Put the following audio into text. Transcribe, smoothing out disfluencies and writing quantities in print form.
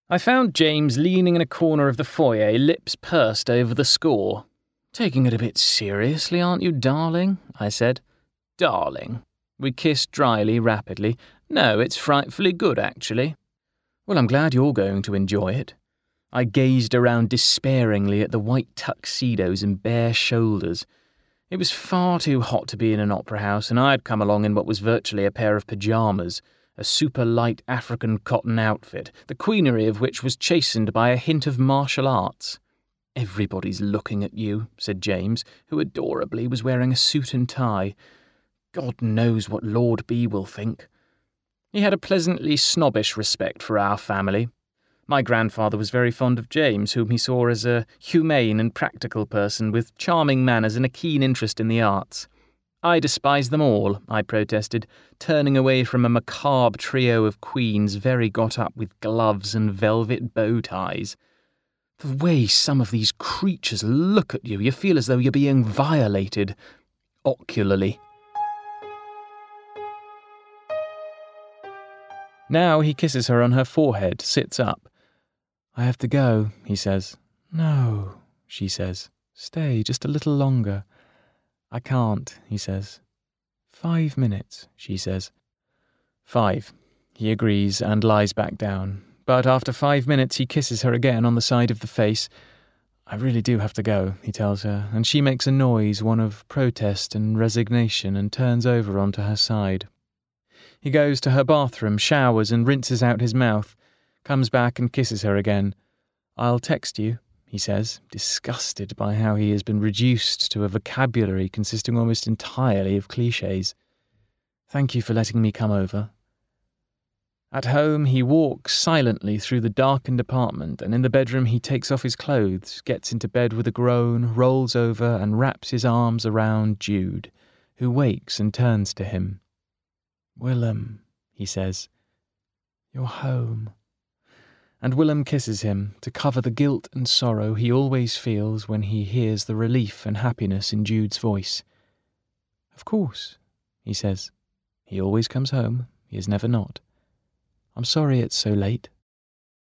I found James leaning in a corner of the foyer, lips pursed over the score. "Taking it a bit seriously, aren't you, darling?" I said. "Darling." We kissed dryly, rapidly. "No, it's frightfully good, actually." "Well, I'm glad you're going to enjoy it." I gazed around despairingly at the white tuxedos and bare shoulders. It was far too hot to be in an opera house, and I had come along in what was virtually a pair of pyjamas, a super-light African cotton outfit, the queenery of which was chastened by a hint of martial arts. "Everybody's looking at you," said James, who adorably was wearing a suit and tie. "God knows what Lord B will think." He had a pleasantly snobbish respect for our family. My grandfather was very fond of James, whom he saw as a humane and practical person with charming manners and a keen interest in the arts. "I despise them all," I protested, turning away from a macabre trio of queens very got up with gloves and velvet bow ties. "The way some of these creatures look at you, you feel as though you're being violated. Ocularly." Now he kisses her on her forehead, sits up. "I have to go," he says. "No," she says. "Stay just a little longer." "I can't," he says. 5 minutes, she says. 5. He agrees and lies back down. But after 5 minutes he kisses her again on the side of the face. "I really do have to go," he tells her, and she makes a noise, one of protest and resignation, and turns over onto her side. He goes to her bathroom, showers and rinses out his mouth, comes back and kisses her again. "I'll text you," he says, disgusted by how he has been reduced to a vocabulary consisting almost entirely of clichés. "Thank you for letting me come over." At home, he walks silently through the darkened apartment, and in the bedroom he takes off his clothes, gets into bed with a groan, rolls over and wraps his arms around Jude, who wakes and turns to him. "Willem," he says, "you're home." And Willem kisses him to cover the guilt and sorrow he always feels when he hears the relief and happiness in Jude's voice. "Of course," he says. "He always comes home. He is never not. I'm sorry it's so late."